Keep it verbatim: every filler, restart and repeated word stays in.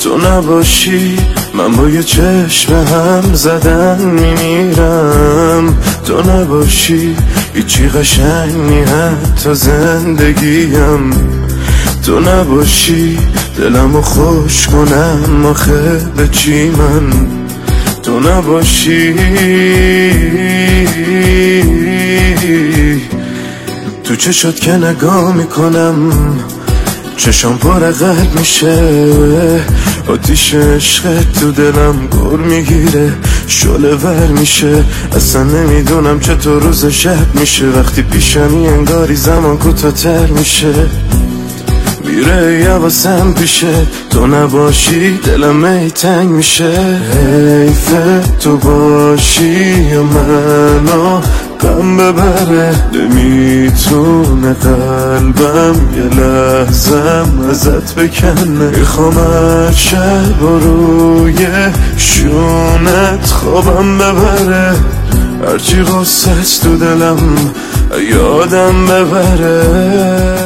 تو نباشی من با یه چشم هم زدن میمیرم. تو نباشی هیچی قشنگ نی حتی زندگیم. تو نباشی دلمو خوش کنم آخه به چی من. تو نباشی تو چشات که نگاه میکنم چشام پر قلب میشه. آتیش عشقت تو دلم گر میگیره شعله ور میشه. اصلا نمیدونم چطور روز شب میشه وقتی پیشمی انگاری زمان کوتاه‌تر میشه. میره یواسم پیشه تو نباشی دلم ای تنگ میشه. حیفه تو باشی یا منو غم ببره. نمیتونه قلبم یه لحظم ازت بکنه. میخوام از شب و روی شونت خوابم ببره. هرچی غصت تو دلم یادم ببره.